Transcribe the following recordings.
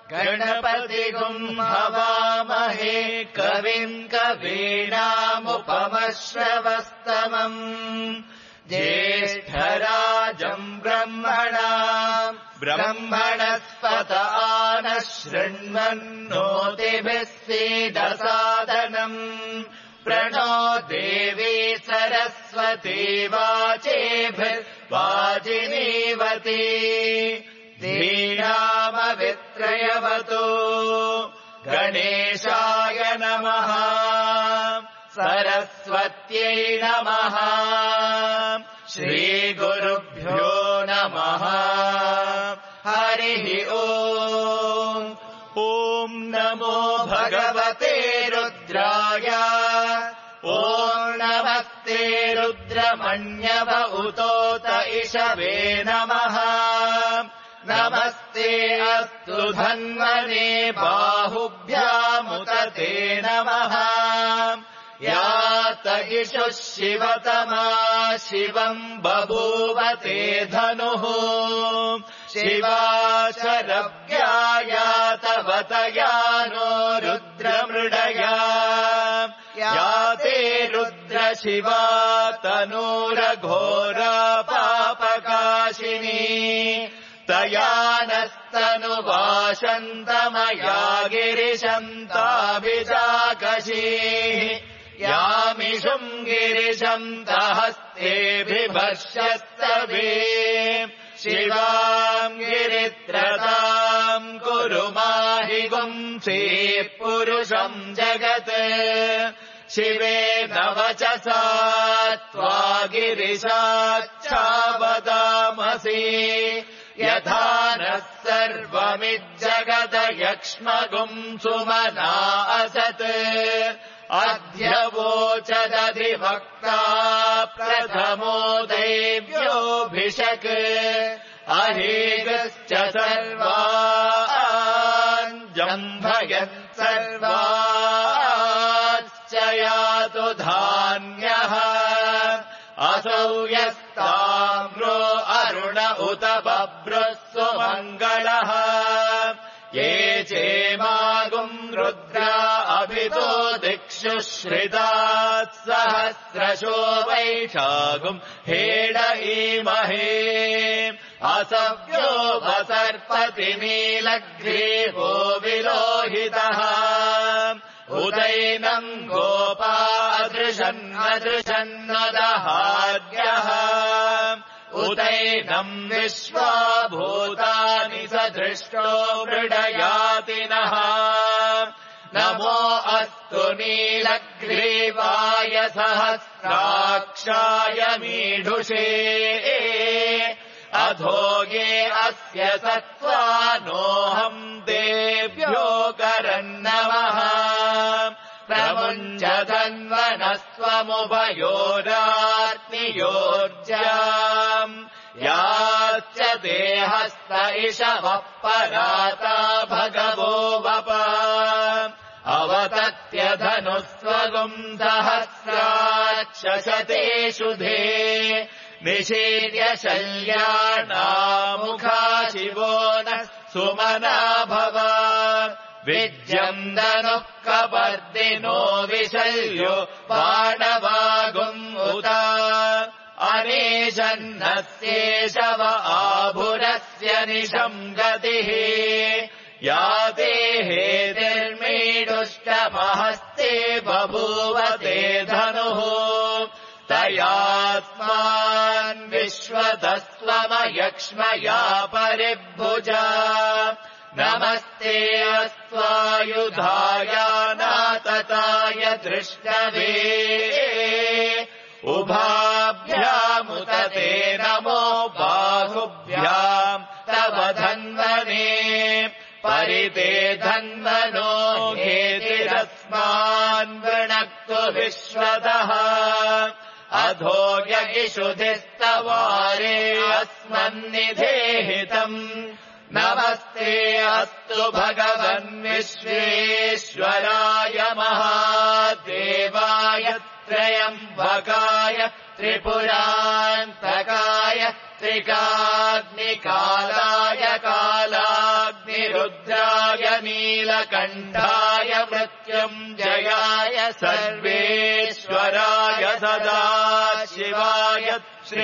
गणपतिगुम् हवामहे कविम् कवीनामुपमश्रवस्तमम् ज्येष्ठराजम् ब्रह्मणस्पत नः शृण्वन्नोतिभिः सीदसादनम् प्रणो देवी सरस्वती वाचेभिर्वाजिनीवती धीनामवित्रयवतु गणेशाय नमः सरस्वत्यै नमः श्रीगुरुभ्यो नमः हरिः ओम् ॐ नमो भगवते रुद्राय ॐ नमस्ते रुद्रमण्यव उतोत इषवे नमः नमस्ते अस्तु धन्वने बाहुभ्यामुत ते नमः यात इषुः शिवतमा शिवम् बभूव ते धनुः शिवा शरव्या यातवतया नो रुद्रमृडया याते रुद्रशिवा तनूरघोरा पापकाशिनी तया नस्तनुवाशन्तमया गिरिशन्ताभिजाकशीः यामिषुम् गिरिशन्तहस्तेभिभर्ष्यस्तवे शिवाम् गिरित्रताम् कुरु माहि गुंसीः पुरुषम् जगत् शिवेन वचसा त्वा गिरिशाच्छावदामसि यथा नः सर्वमिज्जगदयक्ष्मगुम् सुमना असत् अद्य वोचदधिवक्ता प्रथमो दैव्योऽभिषक् अहेगश्च सर्वान् जम्भयन् सर्वाश्च यातु धान्यः असौ यस्ताम्रो अरुण उत बभ्रुः सुमङ्गलः ये चेमागुम् रुद्रा अभितो दिक्षु श्रिताः सहस्रशो वैशागुम् हेड ईमहे असव्यो वसर्पति नीलग्रीवो विलोहितः उदैनम् गोपा अदृशन्नदहार्यः उदैनम् विश्वा भूतानि सदृष्टो मृडयातिनः नमो अस्तु नीलग्रीवाय सहस्राक्षाय मीढुषे अधोगे अस्य सत्त्वानोऽहम् देव्यो करन्नमः प्रमुञ्चधन्वनस्वमुभयोरात्नियोर्जाम् याश्च देहस्त इषवः पराता भगवो वप अवतत्यधनुस्वगुम् सहस्राक्षशतेषु धे निषेद्य शल्याणामुखा शिवो नः सुमना भव विद्यन्दनुः कपर्दिनो विशल्यो बाणवागुम् उत अनेशन्नस्येषव आभुरस्य निशम् गतिः याते हेतिर्मीडुष्टमहस्ते बभूव ते धनुः तयास्मान् विश्वतस्त्वमयक्ष्मया परिभुजा नमस्ते अस्त्वायुधायानातताय दृष्टवे उभाभ्यामुत ते नमो बाहुभ्याम् तव धन्वने परिते धन्वनो हेतिरस्मान् वृणक्तु विश्वतः अधो यगिषुधिस्तवारे अस्मन्निधेहितम् नमस्ते अस्तु भगवन् विश्वेश्वराय महादेवाय त्रयम्बकाय त्रिपुरान्तकाय त्रिकाग्निकालाय कालाग्निरुद्राय नीलकण्ठाय मृत्युञ्जयाय सर्वेश्वराय सदाशिवाय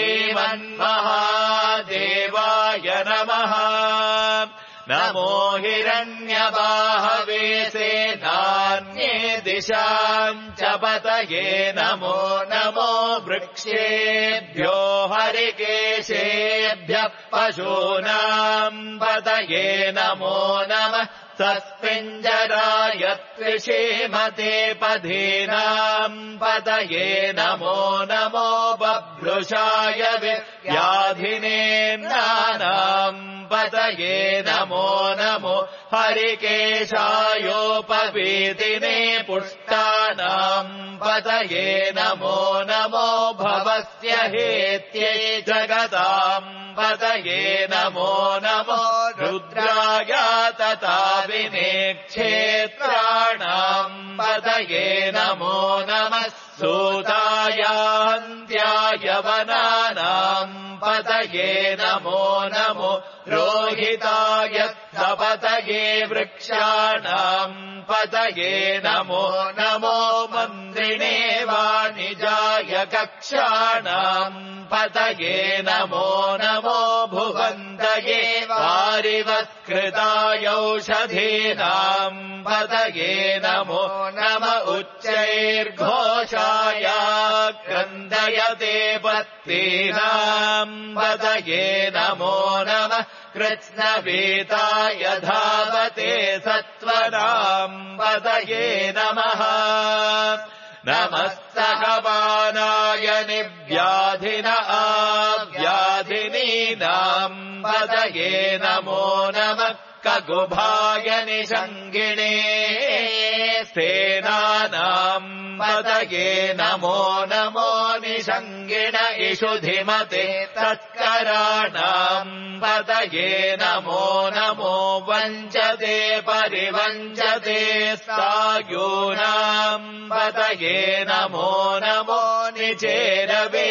श्रीमन्महादेवाय नमः। नमो हिरण्यबाहवे सेनान्ये दिशाम् च पतये नमो नमो वृक्षेभ्यो हरिकेशेभ्यः पशूनाम् पतये नमो नमः। सत्पिञ्जराय त्रिषीमते पधीनाम् पतये नमो नमो। बभ्रुषाय व्याधिनेन्नानाम् पतये नमो नमो। हरिकेशायोपवीतिने पुष्टानाम् पतये नमो नमो। भवस्य हेत्यै जगताम् पतये नमो नमो। रुद्राय तथा विनेक्षेत्राणाम् पतये नमो नमः। सूतायान्त्याय वनानाम् पतये नमो नमो। रोहिताय सपतये वृक्षाणाम् पतये नमो नमो। मन्त्रिणे वाणिजाय कक्षाणाम् पतये नमो नमो। भुवन्तये वारिवत्कृताय औषधीनाम् पतये नमो नम। उच्चैर्घोषाय क्रन्दयते पत्नीनाम् पतये नमो नमः। कृत्स्नवीताय धावते सत्वराम् पतये नमः। नमस्तकपानाय निव्याधिन आव्याधिनीनाम् पतये नमो नमः। कगुभाय निषङ्गिणे सेनानाम् पतये नमो नमो। निषङ्गिण इषुधिमते तत्कराणाम् पतये नमो नमो। वञ्चते परिवञ्चते सायूनाम् पतये नमो नमो। निचेरवे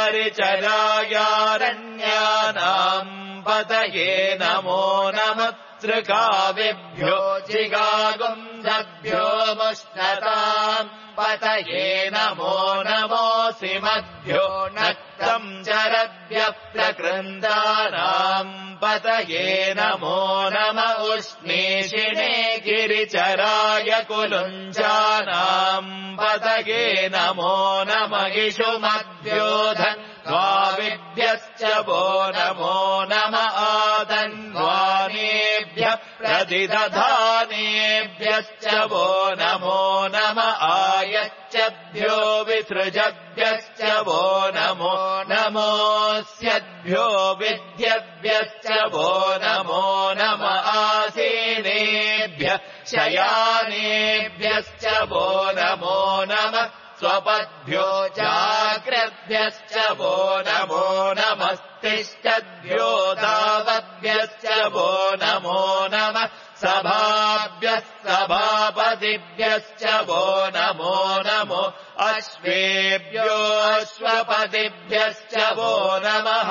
परिचरायारण्यानाम् पतये नमो नमः। त्रिकाविभ्यो जिगागुंसभ्यो मुष्णताम् पतये नमो नमो। सिमभ्यो नक्तम् चरभ्यः प्रकृन्दानाम् पतये नमो नमः। उष्णीषिणे गिरिचराय कुलुञ्जानाम् पतये नमो नमः। इषुमभ्यो धन्वाविभ्यश्च वो नमो नमः। आदन्वानेभ्यः प्रतिदधानेभ्यश्च वो नमो नमः। आयच्छद्भ्यो विसृजभ्यश्च वो नमो नमोऽस्यद्भ्यो विद्यभ्यश्च वो नमो नमः। आसीनेभ्यः शयानेभ्यश्च वो नमो नमः। स्वपद्भ्यो जाग्रद्भ्यश्च वो नमो नमः। तिष्ठद्भ्यो धावद्भ्यश्च वो नमो नमः। सभाभ्यः सभापतिभ्यश्च वो नमो नमो। अश्वेभ्यो अश्वपतिभ्यश्च वो नमः।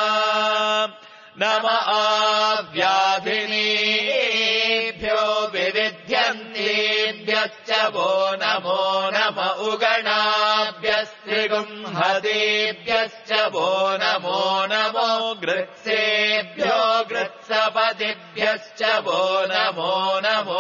नम आव्याधिनीभ्यो विविध्यन्तीभ्यश्च वो नमो नम। उगणाभ्यस्त्रिगुंहदेभ्यश्च वो नमो नमो। गृत्सेभ्यो गृत्सपतिभ्यश्च वो नमो नमो।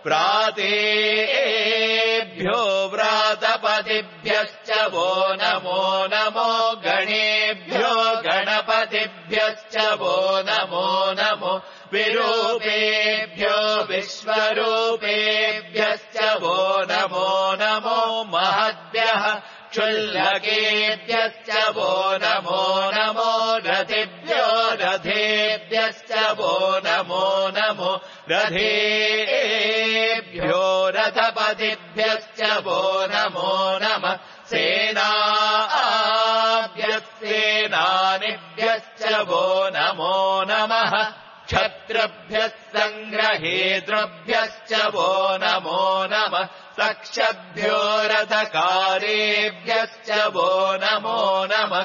प्रातेभ्यो व्रातपतिभ्यश्च वो नमो नमो। गणेभ्यो गणपतिभ्यश्च वो नमो नमो। विरूपेभ्यो विश्वरूपेभ्यश्च वो नमो नमो। महद्भ्यः क्षुल्लकेभ्यश्च वो नमो नमो। रथिभ्यो रथेभ्यश्च वो नमो नमो। रथेभ्यो रथपतिभ्यश्च वो नमो नमः। सेनाभ्यस्सेनानिभ्यश्च वो नमो नमः। क्षत्रभ्यः सङ्ग्रहेतृभ्यश्च वो नमो नमः। सक्षभ्यो रथकारेभ्यश्च वो नमो नमः।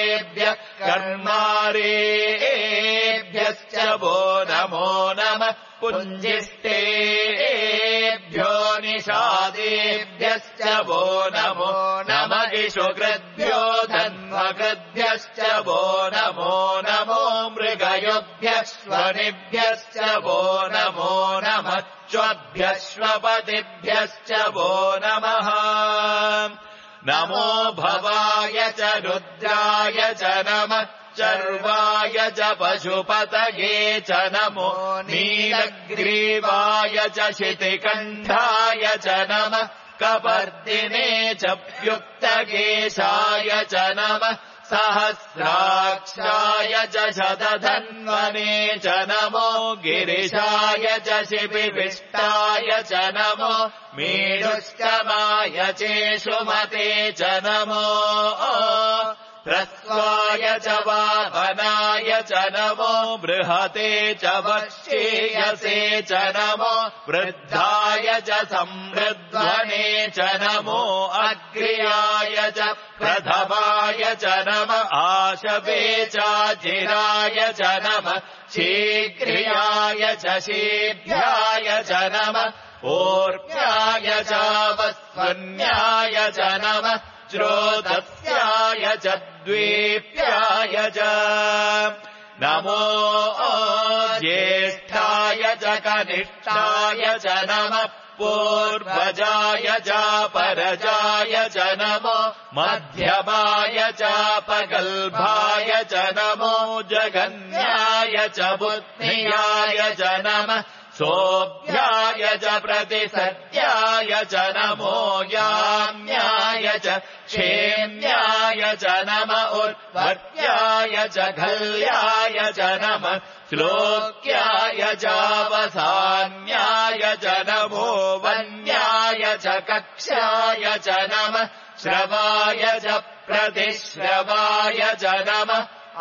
कुलालेभ्यः कर्मारेभ्यश्च वो नमो नमः। पुञ्जिष्टेभ्यो निषादेभ्यश्च वो नमो नम इषुकृद्भ्यो धन्वकृद्भ्यश्च वो नमो नमो मृगयोभ्यश्वनिभ्यश्च वो नमो नमः च्वभ्यश्वपतिभ्यश्च वो नमः नमो भवाय च रुद्राय च नमः चर्वाय च पशुपतये च नमो नीलग्रीवाय च शितिकण्ठाय च नमः कपर्दिने च प्युक्तकेशाय च नमः सहस्राक्षाय च शतधन्वने च नमो गिरिशाय च शिपिविष्टाय च नमो मीढुष्टमाय चेषुमते च नमो ह्रस्वाय च वाहनाय च नमो बृहते च वश्येयसे च नमो वृद्धाय च संवृध्वने च नमो अग्र्याय च प्रथमाय च नम आशवे चाचिराय च नमः शीघ्र्याय च शीघ्राय च नमः ऊर्ध्याय च वस्वन्याय च नमः श्रोतस्याय च द्वीप्याय च नमो ज्येष्ठाय च कनिष्ठाय च नमः पूर्वजाय च परजाय च नमो मध्यमाय च पगल्भाय च नमो जगन्याय च बुद्धियाय च नमः सोऽभ्याय च प्रतिसद्याय च नमो याम्याय च क्षेम्याय च नम उर्वर्याय च घल्याय च नमः श्लोक्याय चावसान्याय च नमो वन्याय च कक्षाय च नमः श्रवाय च प्रतिश्रवाय च नमः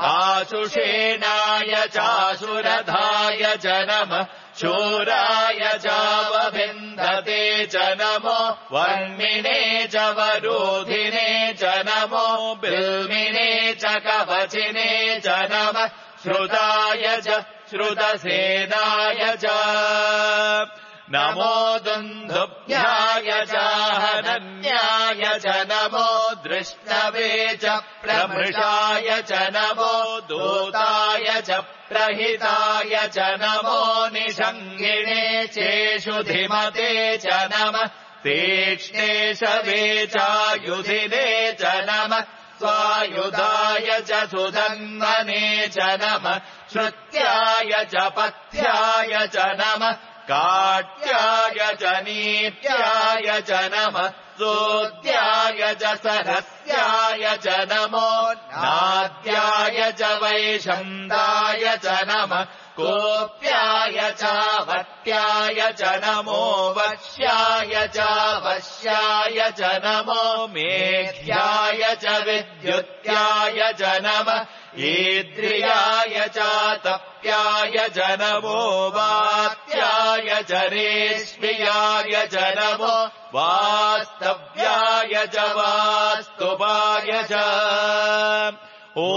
आशुषेणाय चासुरधाय च नमः शूराय चावभिन्दते च नमो वर्मिणे च वरोधिने च नमो बिल्मिने च कवचिने च नमः श्रुताय च श्रुतसेनाय च नमो दुन्दुभ्याय च हनन्याय च नमो दृष्टवे च प्रमृषाय च नमो दूताय च प्रहिताय च नमो निषङ्गिणे चेषुधिमते च नमः तीक्ष्णे शवे चायुधिने च नमः स्वायुधाय च सुधन्वने च नमः श्रुत्याय च पथ्याय च नमः काट्याय च नीत्याय च नमः सोद्याय च सरस्याय च नमो नाद्याय च वैशन्दाय च नमः कोप्याय च वट्याय च नमो वश्याय च वश्याय च नमो मेघ्याय च विद्युत्याय च नमः ईद्रियाय च तप्याय च नमो वात्याय च रेश्मियाय च नमो वास्तव्याय च वास्तुपाय च ॐ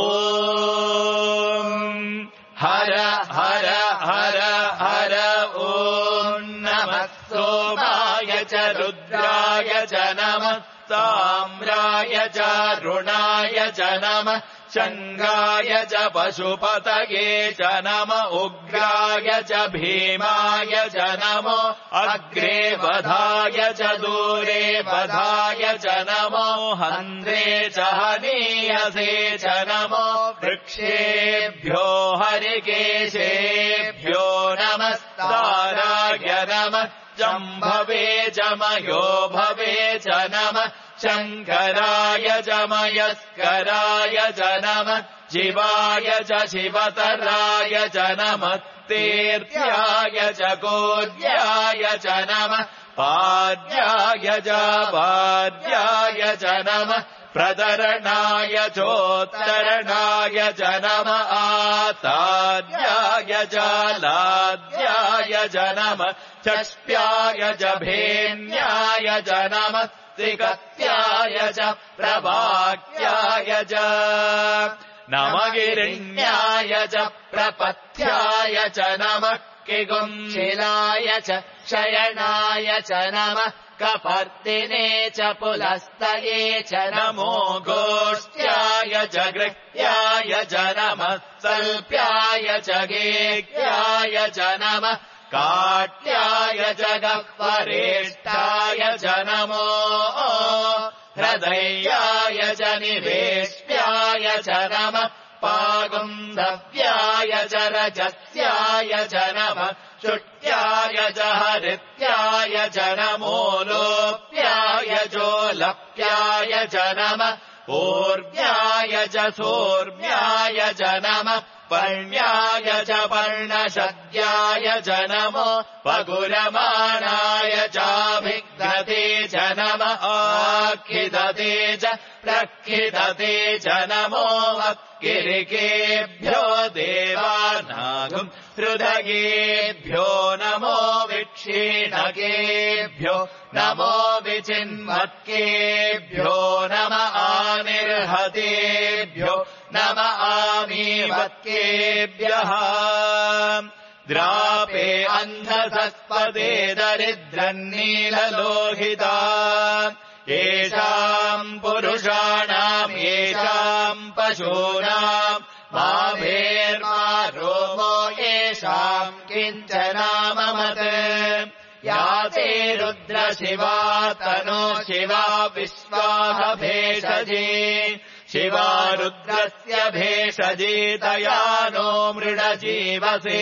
हर हर हर हर ॐ नमः सोमाय च रुद्राय च नमः ताम्राय च रुणाय च नमः शङ्गाय च पशुपतये च नम उग्राय च भीमाय च नमो अग्रे वधाय च दूरे वधाय च नमो हन्त्रे च हनीयसे च नमो वृक्षेभ्यो हरिकेशेभ्यो नमस्ताराय नमः जम्भवे च मयो भवे च नमः शङ्कराय च मयस्कराय च नमः शिवाय च शिवतराय च नमः तीर्थ्याय च कोद्याय च नमः पाद्याय च पाद्याय च नमः प्रतरणाय चोत्तरणाय च नमः आताद्याय च लाद्याय च नमः चष्प्याय च भेन्याय च नमः त्रिकत्याय च प्रवाक्याय च नम गिरिण्याय च प्रपथ्याय च नमः किगुंशिलाय च शयनाय च नमः कपर्दिने च पुलस्तये च नमो गोष्ट्याय च गृह्याय च नमः सल्प्याय च गेह्याय च नमः काट्याय च गह्वरेष्ठाय च नमो हृदयाय च निवेश्याय च नमः पागुन्धव्याय च रजस्याय च नमः शुट्याय च हरित्याय च नमो लोप्याय चोलप्याय च नमः पूर्व्याय च सोर्म्याय च नमः पर्ण्याय च पर्णशद्याय च नमो पगुरमाणाय चाभिघ्नते च नमः आखिदते च प्रखिदते च नमो वक्किरिकेभ्यो देवानागुम् हृदयेभ्यो नमो विक्षीणकेभ्यो नमो विचिन्मत्केभ्यो नम आनिर्हतेभ्यो नम आमीवत्केभ्यः द्रापे अन्धसत्पदे दरिद्रन्नीललोहिता येषाम् पुरुषाणाम् येषाम् पशूनाम् मा भेर्मा रोमो येषाम् किञ्चनाममत् या ते रुद्रशिवा तनो शिवा विश्वाह भेषजे शिवा रुद्रस्य भेषजेतया नो मृडजीवसे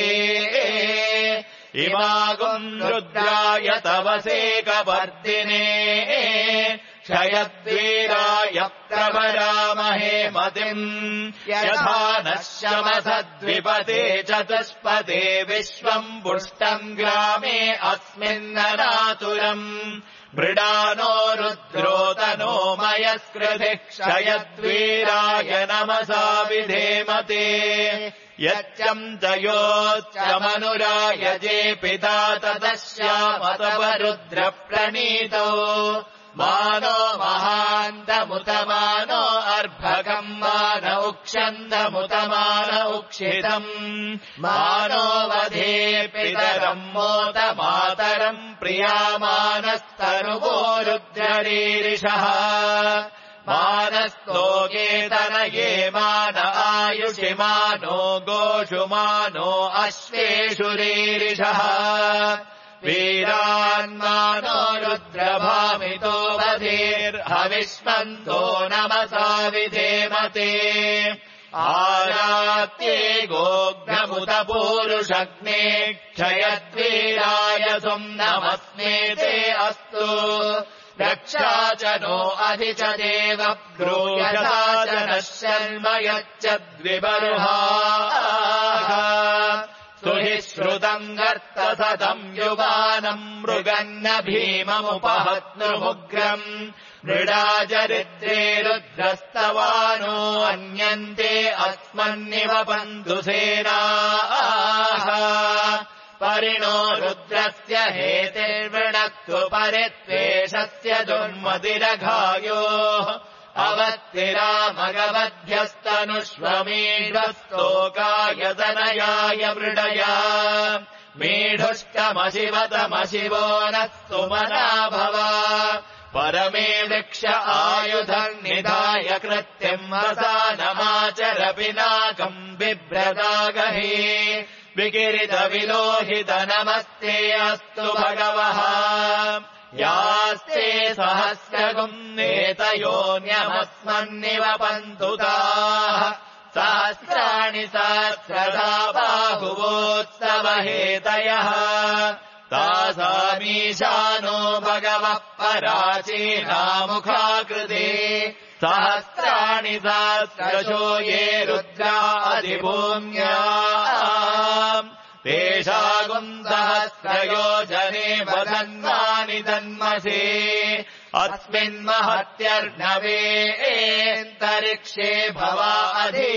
इमागुम् रुद्राय तवसे कपर्दिने क्षयद्वीराय प्रवरामहे मतिम् यथा नः शमसद्विपदे चतुष्पदे विश्वम् पुष्टम् ग्रामे अस्मिन्ननातुरम् मृडानो रुद्रोतनो मयस्कृतिः क्षयद्वीराय नमसा विधेमते यच्चम् च योच्चमनुराय जे पिता ततश्यामतवरुद्रप्रणीतो मानो महान्तमुतमानो अर्भकम् मान उक्षन्दमुतमान उक्षितम् मानो वधे पितरम् मोत मातरम् प्रियामानस्तनुवो रुद्ररीरिषः मानस्तोके तनये मान आयुषि मानो गोषु मानो अश्वेषु रीरिषः वीरान्मानो रुद्रभामितो वधेर्हविष्मन्तो नमसा विधेमते आरात्ये गोग्नमुत पूरुषग्ने क्षयद्वीराय सुम्नमस्मे ते अस्तु रक्षा च नो अधि च देव ब्रूयसा च नः शर्म यच्चद्विबर्हाः सुहि श्रुतम् गर्तसतम् युवानम् मृगन्न भीममुपहत्नुमुग्रम् मृडाचरित्रे रुद्रस्तवानो अन्यन्ते अस्मन्निव बन्धुसेनाः परिणो रुद्रस्य हेतिर्वृणक्तु परित्वेषस्य दुर्मतिरघायोः अवत्तिरामगवध्यस्तनुष्वमीढस्तोकायतनयाय मृडया मीढुष्टमशिवतमशिवो नः सुमना भव परमे वृक्ष आयुधन्निधाय कृत्यम् वसानमाचर पिनाकम् बिभ्रदागहे विकिरितविलोहित नमस्ते अस्तु भगवः यास्ते सहस्रगुम्नेतयोऽन्यमस्मन्निव पन्तुताः सहस्राणि सहस्रधा बाहुवोत्सवहेतयः तासामीशानो भगवः पराचीनामुखाकृते सहस्राणि सहस्रशो ये रुद्रा अधिभूम्याम् तेषागुम् सहस्रयोजने वदन्वानि तन्मसे अस्मिन्महत्यर्णवेऽन्तरिक्षे भवा अधि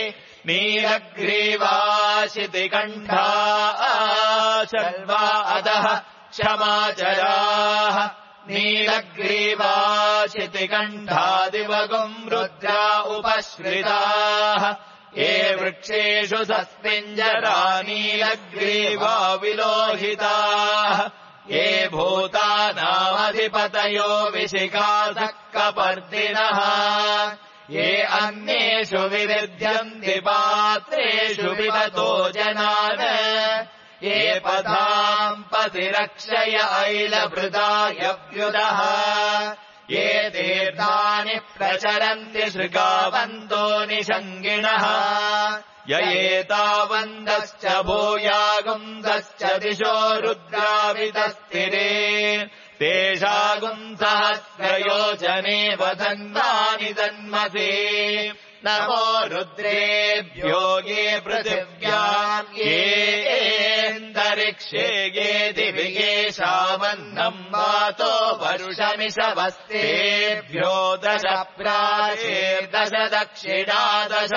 नीलग्रीवाशितिकण्ठा शर्वा अधः क्षमाचराः नीलग्रीवाशितिकण्ठादिवगुम् रुद्रा उपश्रिताः ये वृक्षेषु सस्मिञ्जरानीलग्रीवा विलोहिताः ये भूतानामधिपतयो विशिखासः कपर्दिनः ये अन्येषु विविध्यन्ति पात्रेषु विदतो जनान् ये पथाम् पतिरक्षय ऐलभृदायव्युदः ये तीर्थानि प्रचरन्ति शृगावन्तो निषङ्गिणः य एतावन्दश्च भूयागुंसश्च दिशो रुद्रावितस्थिरे तेषागुंसहस्रयोजने वदन्तानि तन्मसे नमो रुद्रेभ्यो ये पृथिव्याम् येऽन्तरिक्षे ये दिवि येषामन्नम् वातो वर्षमिषवस्तेभ्यो 10 प्राचेर्दश दक्षिणा 10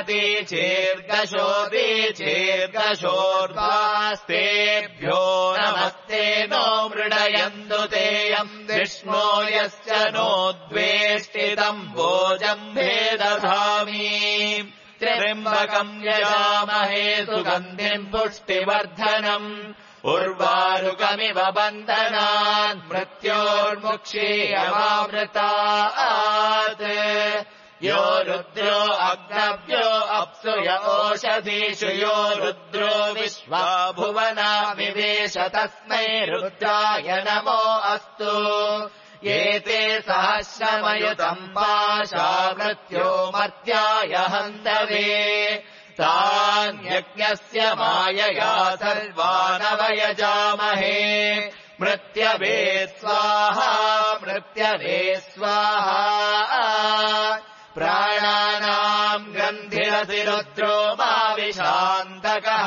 प्रतीचेर्दशोदीचेर्दशोर्ध्वास्तेभ्यो नमस्ते नो मृडयन्तु तेयम् विष्णो यश्च नो द्वेष्टितम् भोजम्भे दधामि त्र्यम्बकम् यजामहे सुगन्धिम् पुष्टिवर्धनम् उर्वारुकमिव बन्धनान् मृत्योर्मुक्षीयमामृतात् यो रुद्रो अग्नव्यो अप्सुय ओषधीषु यो रुद्रो विश्वा भुवना विवेश तस्मै रुद्राय नमो अस्तु एते सहस्रमयुतम् पाशा मृत्यो मर्त्याय हन्तवे तान्यज्ञस्य मायया सर्वानवयजामहे मृत्यवे स्वाहा मृत्यवे स्वाहा प्राणानाम् गन्धिरसि रुद्रो मा विशान्तकः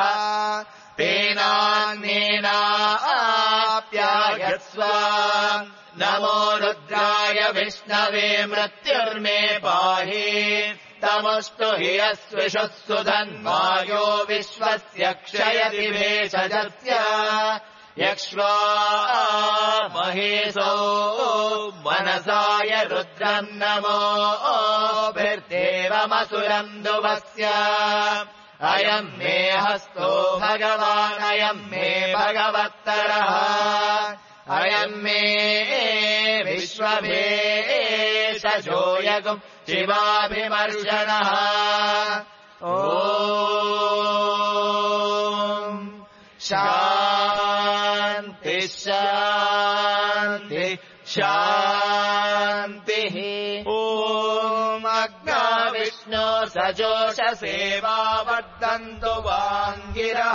तेनान्येनाप्यायस्व नमो रुद्राय विष्णवे मृत्युर्मे पाहि तमस्तु हि अस्विषुः सुधन्वायो विश्वस्य क्षयति भेषजस्य यक्ष्वा महेशो मनसाय रुद्रम् नमोभिर्देवमसुरम् दुवस्य अयम् मे हस्तो भगवान् अयम् मे भगवत्तरः अयम् मे विश्वभेषजोऽयगुम् शिवाभिमर्शनः ॐ शान्ति शान्ति शान्तिः ॐ अग्ना विष्णो सजोषसेवा वर्धन्तु वाङ्गिरः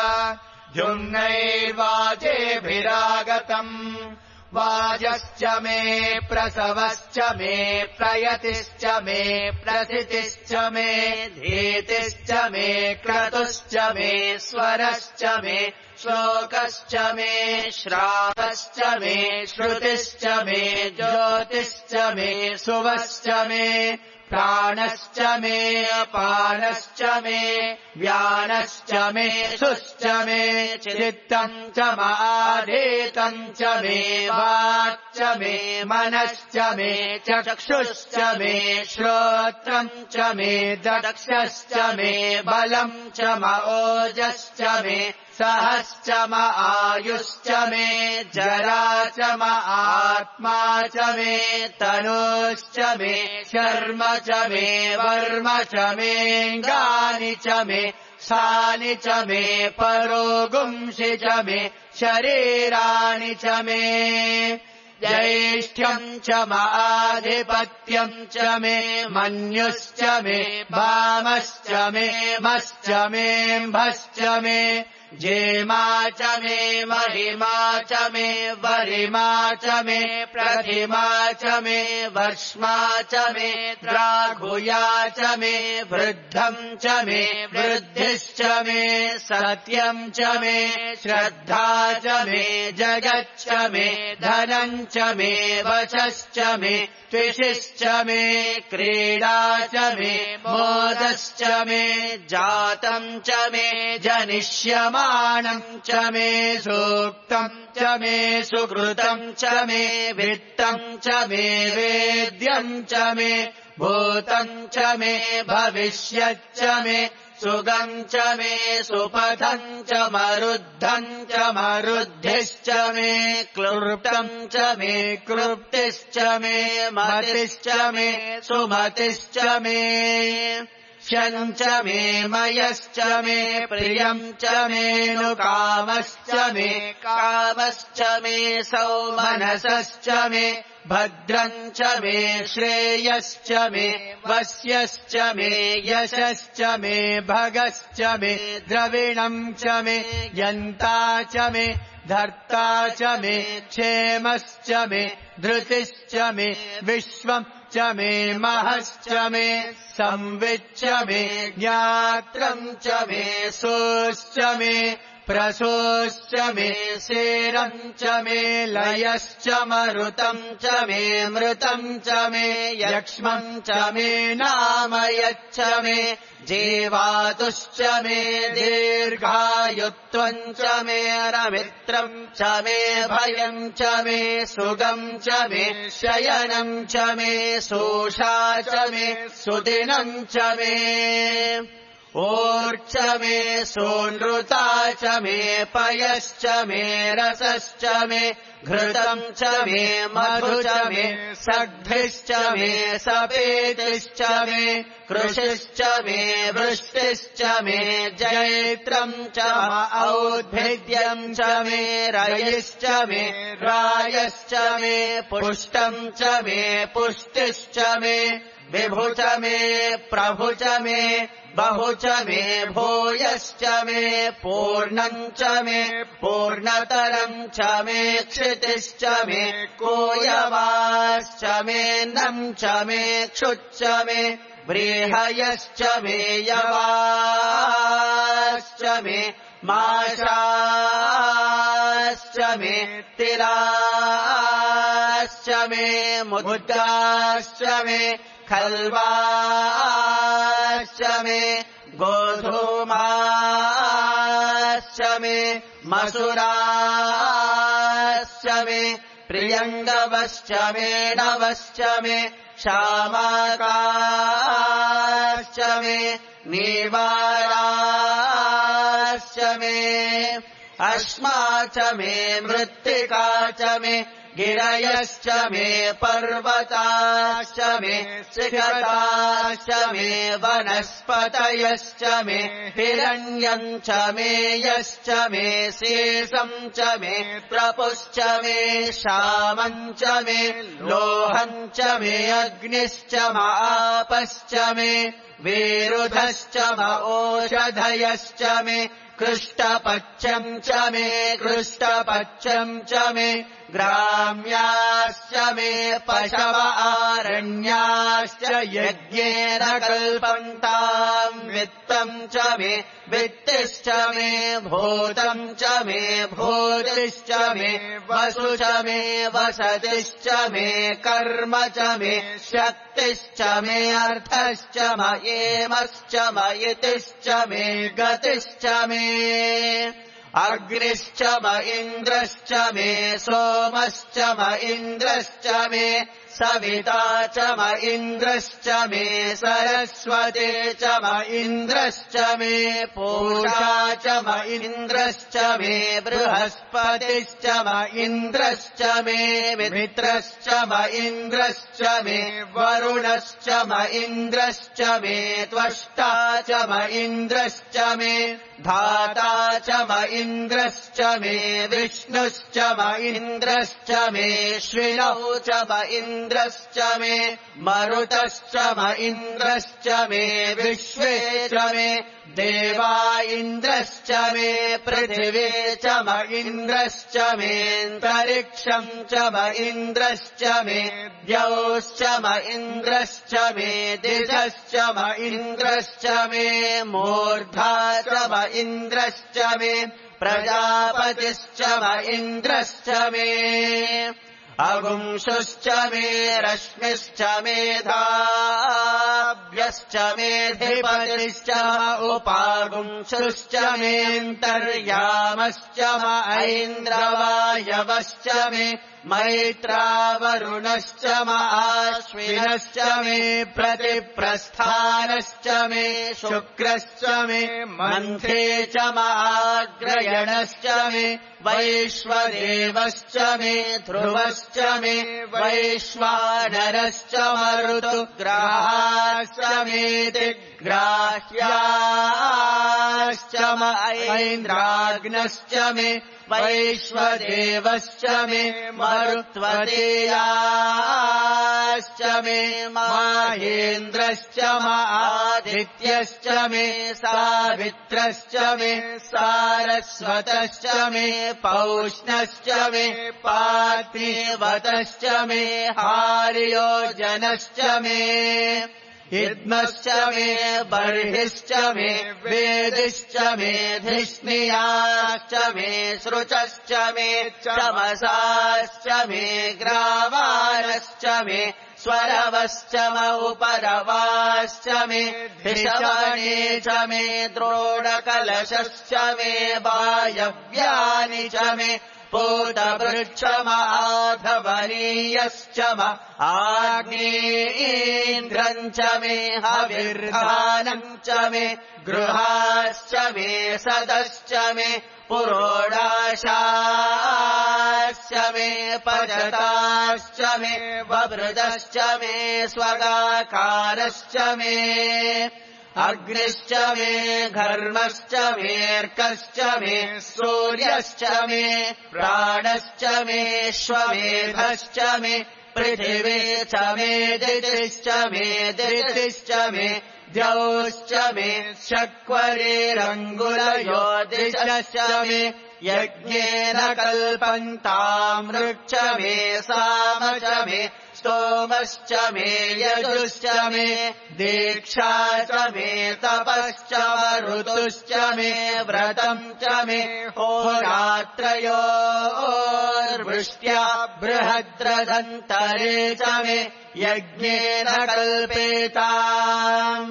जुम्नैर्वाजेभिरागतम् वाजश्च मे प्रसवश्च मे प्रयतिश्च मे प्रसितिश्च मे धीतिश्च मे क्रतुश्च मे स्वरश्च मे श्लोकश्च मे श्रावश्च मे श्रुतिश्च मे ज्योतिश्च मे सुवश्च मे प्राणश्च मे अपानश्च मे व्यानश्च मे सुश्च मे चित्तम् च माधेतम् च मे वाक्च मे मनश्च मे चक्षुश्च मे श्रोत्रम् च मे दक्षश्च मे बलम् च ओजश्च मे सहश्च आयुश्च मे जरा च आत्मा च मे तनोश्च मे शर्म च मे वर्म च मेऽङ्गानि च मे सानि च मे परोगुंसि च मे शरीराणि च मे ज्यैष्ठ्यम् च आधिपत्यम् च मे मन्युश्च मे वामश्च मे मश्च मेऽम्भश्च मे जेमा च मे महिमा च मे वरिमा च मे प्रथिमा च मे वर्ष्मा च मे द्राघुया च मे वृद्धम् च मे वृद्धिश्च मे सत्यम् च मे श्रद्धा च मे जगच्च मे धनम् च मे वचश्च मे त्विषिश्च मे क्रीडा च मे मोदश्च मे जातम् च मे जनिष्यम प्रमाणम् च मे सूक्तम् च मे सुकृतम् च मे वित्तम् च मे वेद्यम् च मे भूतम् च मे भविष्यच्च मे सुगम् च मे सुपथम् च मरुद्धम् च मरुद्धिश्च मे क्लृप्तम् च मे क्लृप्तिश्च मे मतिश्च मे सुमतिश्च मे क्षम् च मे मयश्च मे प्रियम् च मेऽनुकामश्च मे कामश्च मे सौमनसश्च मे भद्रम् च मे श्रेयश्च मे वस्यश्च मे यशश्च मे भगश्च मे द्रविणम् च मे यन्ता च मे धर्ता च मे क्षेमश्च मे धृतिश्च मे विश्वम् च मे महश्च मे संविच्च मे ज्ञात्रम् च मे सोश्च मे प्रसोश्च मे शेरम् च मे लयश्च मरुतम् च मे मृतम् च मे यक्ष्मम् च मे नामयच्च मे जीवातुश्च मे दीर्घायुत्वम् च मे रमित्रम् च मे भयम् च मे सुगम् च मे शयनम् च मे सोषा च मे सुदिनम् च मे ओर्च मे सोनृता च मे पयश्च मे रसश्च मे घृतम् च मे मधु च मे सग्धिश्च मे सपेतिश्च मे कृषिश्च मे वृष्टिश्च मे जैत्रम् च औद्भिद्यम् च मे रयिश्च मे रायश्च मे पुष्टम् च मे पुष्टिश्च मे विभु च मे प्रभु च मे बहु च मे भूयश्च मे पूर्णम् च मे पूर्णतरम् च मे क्षितिश्च मे कोयवाश्च मे नम् च मे क्षुच्च मे व्रीहयश्च मे यवाश्च मे माशाश्च मे तिलाश्च मे मुद्गाश्च मे खल्वाश्च मे गोधूमाश्च मे मसुराश्च मे प्रियङ्गवश्च मे नवश्च मे शामाकाश्च मे नीवाराश्च मे अश्मा च मे मृत्तिका च मे गिरयश्च मे पर्वताश्च मे शिखराश्च मे वनस्पतयश्च मे हिरण्यम् च मे यश्च मे शेषम् च मे प्रपुश्च मे श्यामम् च मे लोहम् च मे अग्निश्च आपश्च मे विरुधश्च ओषधयश्च मे कृष्टपक्षम् च मे कृष्टपक्षम् च मे ग्राम्याश्च मे पशव आरण्याश्च यज्ञेन कल्पन्ताम् वित्तम् च मे वित्तिश्च मे भूतम् च मे भूतिश्च मे वसु च मे वसतिश्च मे कर्म च मे शक्तिश्च मे अर्थश्च मयेमश्च मयितिश्च मे गतिश्च मे अग्निश्च म इन्द्रश्च मे सोमश्च म इन्द्रश्च मे सविता च म इन्द्रश्च मे सरस्वती च म इन्द्रश्च मे पूषा च म इन्द्रश्च मे बृहस्पतिश्च म इन्द्रश्च मे मित्रश्च म इन्द्रश्च मे वरुणश्च म इन्द्रश्च मे त्वष्टा च म इन्द्रश्च मे धाता च म इन्द्रश्च मे विष्णुश्च म इन्द्रश्च मे श्विनौ च म इन्द्रश्च मे मरुतश्च म इन्द्रश्च मे विश्वे च मे देवा इन्द्रश्च मे पृथिवी च म इन्द्रश्च मेऽन्तरिक्षम् च म इन्द्रश्च मे द्यौश्च म इन्द्रश्च मे दिशश्च म इन्द्रश्च मे मूर्धा च म इन्द्रश्च मे प्रजापतिश्च म इन्द्रश्च मे अगुंशुश्च मे रश्मिश्च मेधाभ्यो वायव्यश्च मेऽधिपतिश्च उपागुंसुश्च मेऽन्तर्यामश्च ऐन्द्रवायवश्च मे मैत्रावरुणश्च आश्विनश्च मे प्रतिप्रस्थानश्च मे शुक्रश्च मे मन्थे च आग्रयणश्च मे वैश्वदेवश्च मे ध्रुवश्च मे वैश्वानरश्च ऋतुग्राहाश्च मेति ग्राह्याश्च ऐन्द्राग्नश्च मे वैश्वदेवश्च मे मरुत्वतेयाश्च मे माहेन्द्रश्च आदित्यश्च मे सावित्रश्च मे सारस्वतश्च मे पौष्णश्च मे पार्थिवतश्च मे हार्योजनश्च मे इद्मश्च मे बर्हिश्च मे वेदिश्च मे धिष्णियाश्च मे सृचश्च मे चमसाश्च मे ग्रावारश्च मे स्वरवश्च उपरवाश्च मे धिषवणे च मे द्रोणकलशश्च मे वायव्यानि च मे पूतवृक्षमाधवनीयश्च आग्नेन्द्रम् च मे हविर्धानम् च मे गृहाश्च मे सदश्च मे पुरोडाशाश्च मे पजताश्च मे ववृदश्च मे स्वगाकारश्च मे अग्निश्च मे घर्मश्च मेऽर्कश्च मे सूर्यश्च मे प्राणश्च मे श्वमेधश्च मे पृथिवी च मे दितिश्च मे दितिश्च मे द्यौश्च मे शक्वरेरङ्गुलयो दिशश्च मे यज्ञेन कल्पन्ताम् ऋक्ष मे साम च मे स्तोमश्च मे यजुश्च मे दीक्षा च मे तपश्च ऋतुश्च मे व्रतम् च मे होरात्रयोर्वृष्ट्या बृहद्रदन्तरे च मे यज्ञेन कल्पेताम्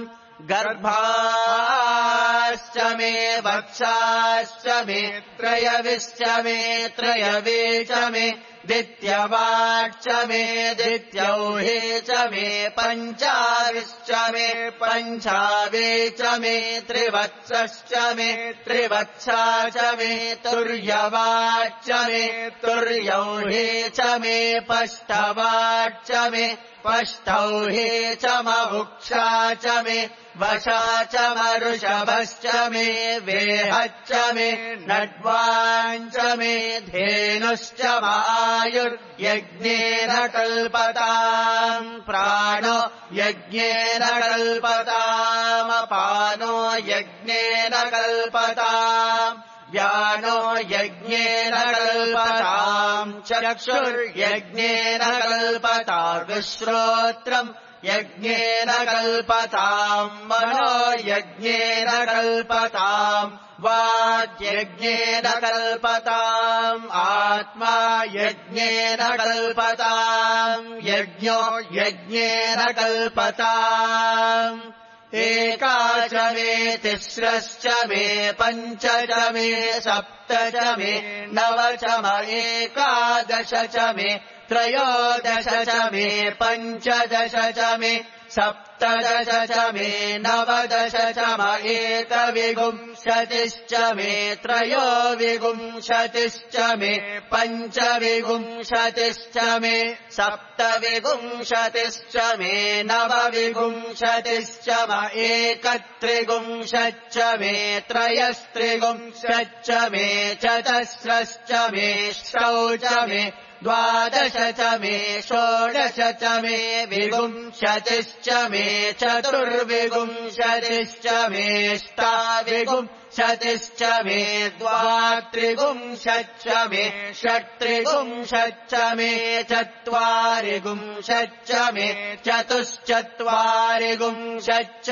गर्भाश्च मे वत्साश्च मे त्रयविश्च मे त्रयवे च मे दित्यवाक्च मे दित्यौहे च मे पञ्चाविश्च मे पञ्चावे च मे त्रिवत्सश्च मे त्रिवत्सा च मे तुर्यवाच्च मे तुर्यौहे च मे पष्टवाच्च मे पष्टौहे च महुक्षा च मे वशा च मरुषभश्च मे वेहच्च मे नड्वाञ्च मे धेनुश्च आयुर्यज्ञेन कल्पताम् प्राणो यज्ञेन कल्पताम् अपानो यज्ञेन कल्पताम् व्यानो यज्ञेन कल्पताम् चक्षुर्यज्ञेन कल्पताम् श्रोत्रम् यज्ञेन कल्पताम् मनो यज्ञेन कल्पताम् वाग्यज्ञेन कल्पताम् आत्मा यज्ञेन कल्पताम् यज्ञो यज्ञेन कल्पताम् एका च मे तिस्रश्च मे पञ्च च मे सप्त च मे नव च एकादश च मे त्रयोदश च मे पञ्चदश च मे सप्तदश च मे नवदश च एकविंशतिश्च मे त्रयोविंशतिश्च मे पञ्चविंशतिश्च मे सप्तविंशतिश्च मे नवविंशतिश्च एकत्रिंशच्च मे त्रयस्त्रिंशच्च मे चतस्रश्च मे षौच मे द्वादश च मे षोडश च मे विंशतिश्च मे चतुर्विंशतिश्च मेऽष्टाविंशतिश्च मे द्वात्रिंशच्च मे षट्त्रिंशच्च मे चत्वारिंशच्च मे चतुश्चत्वारिंशच्च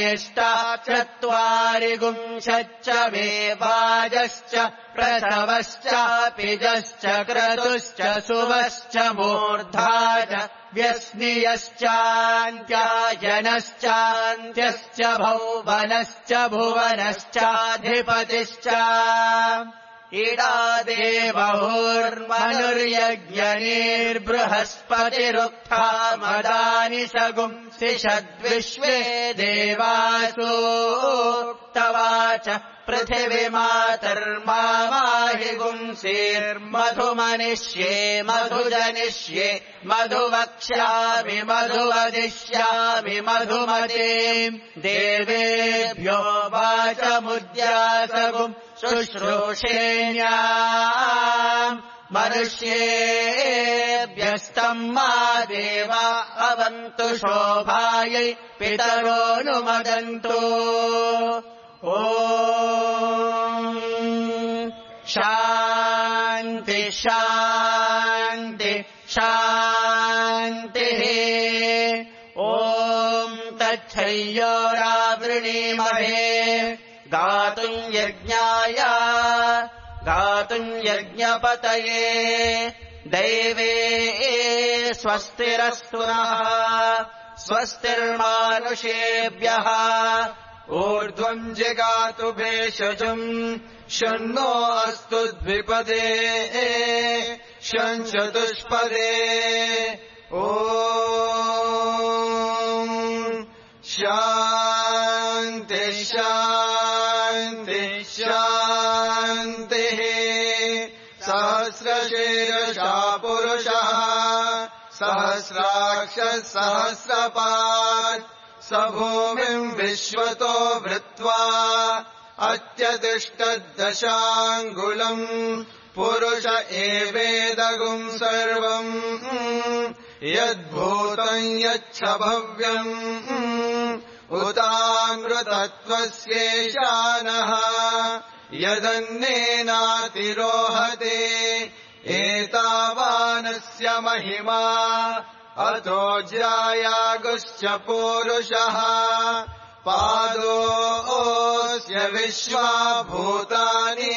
मेऽष्टाचत्वारिंशच्च मे वाजश्च प्रसवश्च पिजश्च क्रतुश्च सुवश्च मूर्धा च व्यस्नियश्चान्त्यायनश्चान्त्यश्च भौवनश्च भुवनश्चाधिपतिश्च इडा देवहुर्मनुर्यज्ञनिर्बृहस्पतिरुक्था मदानि सगुंसि षद्विश्वे देवासूक्तवाच पृथिवीमातर्माहि गुंसीर्मधुमनिष्ये मधुजनिष्ये मधुवक्ष्यामि मधुवदिष्यामि मधुमतीम् देवेभ्यो वाचमुद्यासगुम् शुश्रूषेण्याम् मनुष्येभ्यस्तम् मा देवा अवन्तु शोभायै पितरोऽनुमदन्तु ॐ शान्ति शान्ति शान्तिः ॐ तच्छय्योरावृणीमहे गातुम् यज्ञपतये दैवे स्वस्तिरस्तु नः स्वस्तिर्मानुषेभ्यः ऊर्ध्वम् जिगातु भेषजम् शन्नो अस्तु द्विपदे शञ्चतुष्पदे ॐ शान्ति शान्ति शान्तिः सहस्रशीर्षा पुरुषः सहस्राक्षः सहस्रपात् स भूमिम् विश्वतो वृत्वा अत्यतिष्ठद्दशाङ्गुलम् पुरुष एवेदगुम् सर्वम् यद्भूतम् यच्छ भव्यम् उतामृतत्वस्येशानः यदन्नेनातिरोहते एतावानस्य महिमा अतो ज्यायागुश्च पूरुषः पादोऽस्य विश्वाभूतानि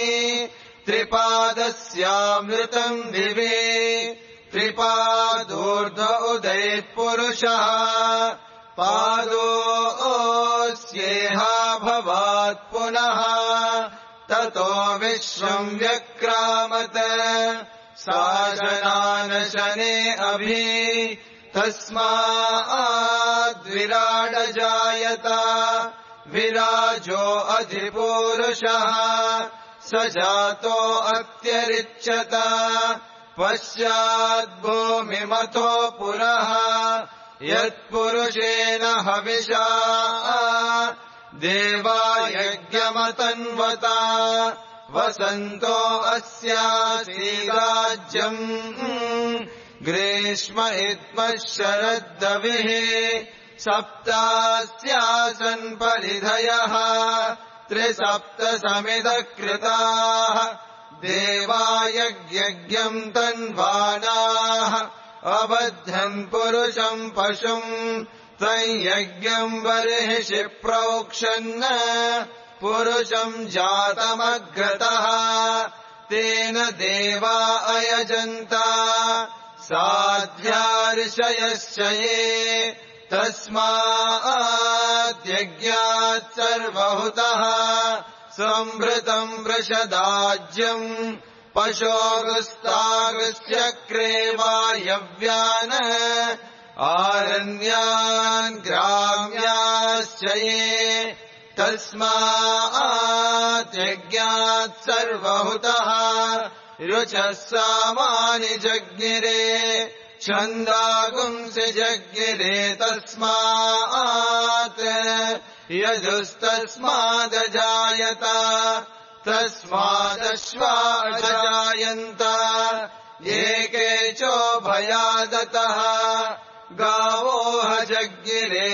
त्रिपादस्यामृतम् दिवे त्रिपादोर्ध्व उदयः पुरुषः पादोऽस्येहा भवात् पुनः ततो विश्वम् व्यक्रामत सा जनानशने अभि तस्माद्विराडजायत विराजो अधिपूरुषः स जातो अत्यरिच्यत पश्चाद्भूमिमथो पुरः यत्पुरुषेण हविषा देवा यज्ञमतन्वता वसन्तो अस्यासीराज्यम् ग्रीष्म इत्मः शरद्दविः सप्तास्यासन् परिधयः त्रिसप्तसमिदः कृताः देवा यज्ञम् तन्वानाः अबध्यन् पुरुषम् पशुम् तञ्यज्ञम् बर्हिषि प्रोक्षन् पुरुषम् जातमग्रतः तेन देवा अयजन्ता साध्यार्षयश्च ये तस्माद्यज्ञात् सर्वहुतः संभृतम् वृषदाज्यम् पशोगस्तागस्यक्रे वायव्यान् आरण्यान् ग्राम्याश्च ये तस्माद्यज्ञात् सर्वहुतः रुचः सामानि जज्ञिरे छन्दागुंसि जज्ञिरे तस्मात् यजुस्तस्मादजायत तस्मादश्वा अजायन्त एके चोभयादतः गावोह जज्ञिरे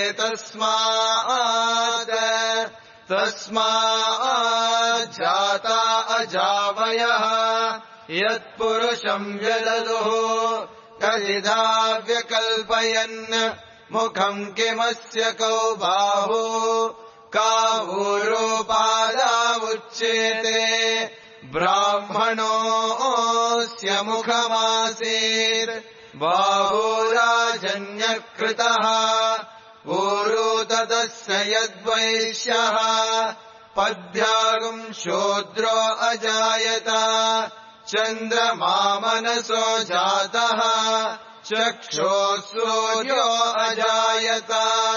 तस्माज्जाता अजावयः यत्पुरुषम् व्यददुः कलिधा व्यकल्पयन् मुखम् किमस्य कौ बाहु कावूरोपादावुच्येते ब्राह्मणोऽस्य मुखमासीत् बाहुराजन्यकृतः ऊरुतदस्य यद्वैश्यः पद्भ्यागुम् शूद्रो अजायत चन्द्रमा मनसो जातः चक्षुः सूर्यो अजायत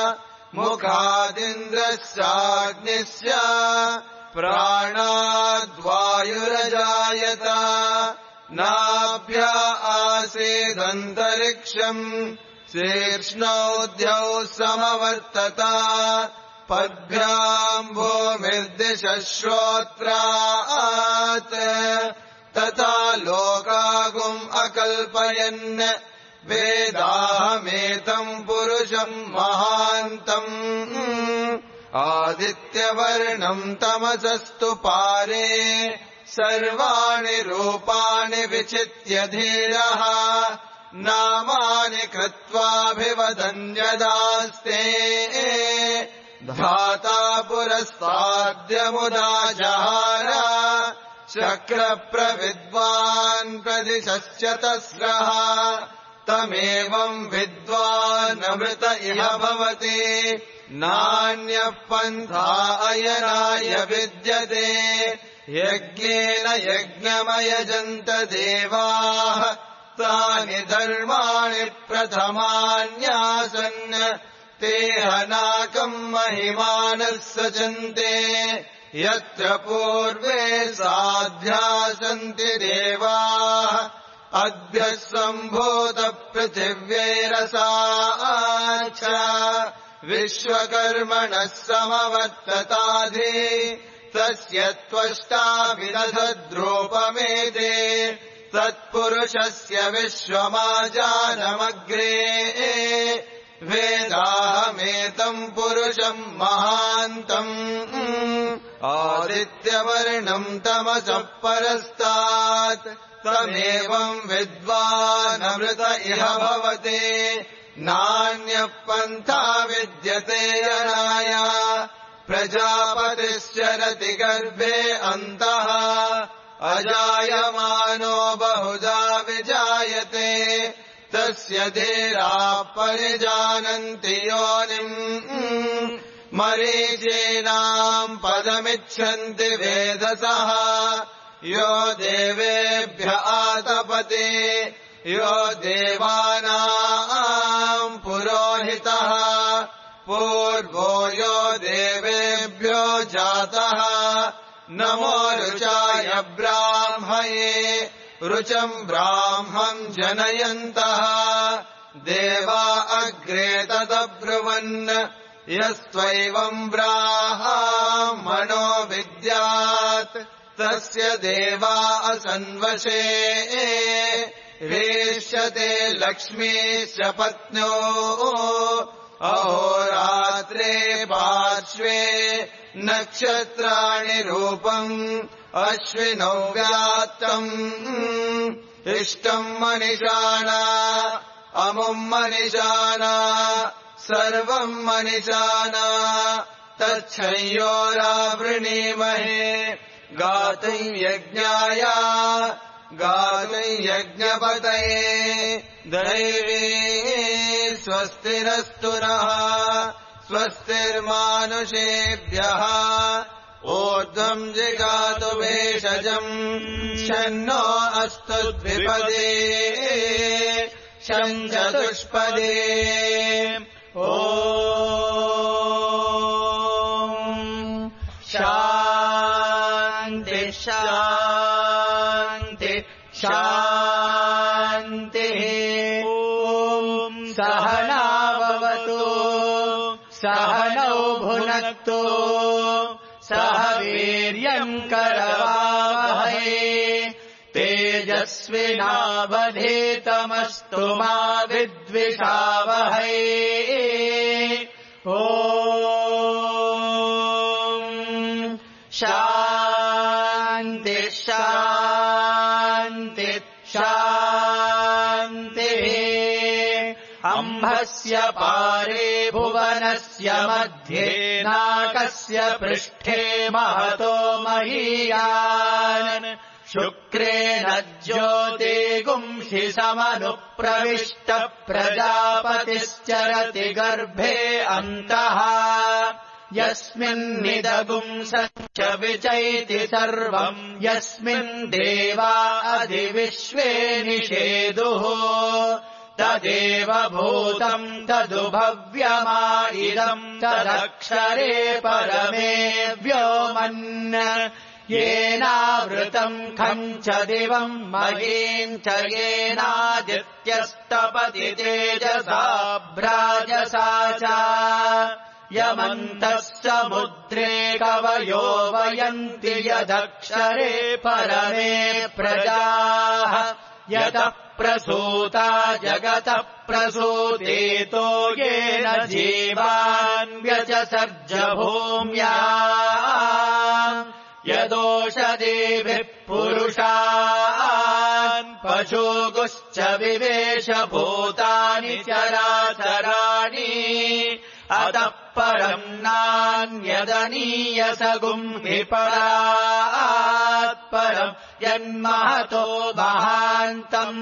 मुखादिन्द्रश्चाग्निश्च प्राणाद्वायुरजायत नाभ्य आसीदन्तरिक्षम् शीर्ष्णोऽद्यौ समवर्तत पद्भ्याम् भूमिर्दिशः श्रोत्रात् तथा लोकागुम् अकल्पयन् वेदाहमेतम् पुरुषम् महान्तम् आदित्यवर्णम् तमसस्तु पारे सर्वाणि रूपाणि विचित्य धीरः नामानि कृत्वाभिवदन्यदास्ते धाता पुरस्ताद्यमुदा जहार शक्रप्रविद्वान् प्रदिशश्च तस्रः तमेवम् विद्वानमृत इह भवति नान्यः पन्था अयनाय विद्यते यज्ञेन यज्ञमयजन्त देवाः तानि धर्माणि प्रथमान्यासन् ते हनाकम् महिमानः सचन्ते यत्र पूर्वे साध्यासन्ति देवाः अद्भ्यः सम्भूतपृथिव्यैरसाच्च विश्वकर्मणः समवर्तताधि तस्य त्वष्टाभिदधद्रूपमेते तत्पुरुषस्य विश्वमाजानमग्रे वेदाहमेतम् पुरुषम् महान्तम् आदित्यवर्णम् तमसः परस्तात् तमेवम् विद्वानमृत इह भवति नान्यः पन्था विद्यते यनाय प्रजापतिश्चरति गर्भे अन्तः अजायमानो बहुधा विजायते तस्य धीराः परिजानन्ति योनिम् मरीचीनाम् पदमिच्छन्ति वेदसः यो देवेभ्य आतपते यो देवानाम् पुरोहितः पूर्वो यो देवेभ्यो जातः नमो रुचाय ब्राह्मये रुचम् ब्राह्मम् जनयन्तः देवा अग्रे तदब्रुवन् यस्त्वैवम् ब्राह्मणो विद्यात् तस्य देवा असन्वशे रेष्यते लक्ष्मीश्च पत्न्यो अहोरात्रे पार्श्वे नक्षत्राणि रूपम् अश्विनौ व्यात्तम् इष्टम् मनिषाणा अमुम् मनिषाणा सर्वम् मनिषाणा तच्छयोरावृणीमहे गातुम् यज्ञाय गातुम् यज्ञपतये दैवी स्वस्तिरस्तु नः स्वस्तिर्मानुषेभ्यः ऊर्ध्वम् जिगातु भेषजम् शन्नो अस्तु द्विपदे शम् चतुष्पदे ॐ शान्ति शान्ति शान्तिः ॐ सहना भवतु सहनौ भुनक्तु सह वीर्यम् करवावहै तेजस्विनावधीतमस्तु मा विद्विषावहै ॐ शान्ति शान्ति शान्तिः अम्भस्य पारे भुवनस्य मध्ये नाकस्य पृष्ठे महतो महीयान् शुक्रेण ज्योतिगुंशितमग्निना वीथि समनुप्रविष्ट प्रजापतिश्चरति गर्भे अन्तः यस्मिन्निदगुम् सञ्च विचैति सर्वम् यस्मिन् देवा अधिविश्वे निषेदुः तदेव भूतम् तदुभव्यमा इदम् तदक्षरे परमे व्योमन् येनावृतम् खम् च दिवम् महीम् च येनादित्यस्तपति तेजसा भ्राजसा च यमन्तः समुद्रे कवयो वयन्ति यदक्षरे परमे प्रजाः यतः प्रसूता जगतः प्रसूतेतो येन जीवान् व्यचसर्ज भूम्या यदोषधीभिः पुरुषान् पशुगुश्च विवेश भूतानि चराचराणि अतः परम् नान्यदनीयसगुम् हि परात् परम् यन्महतो महान्तम्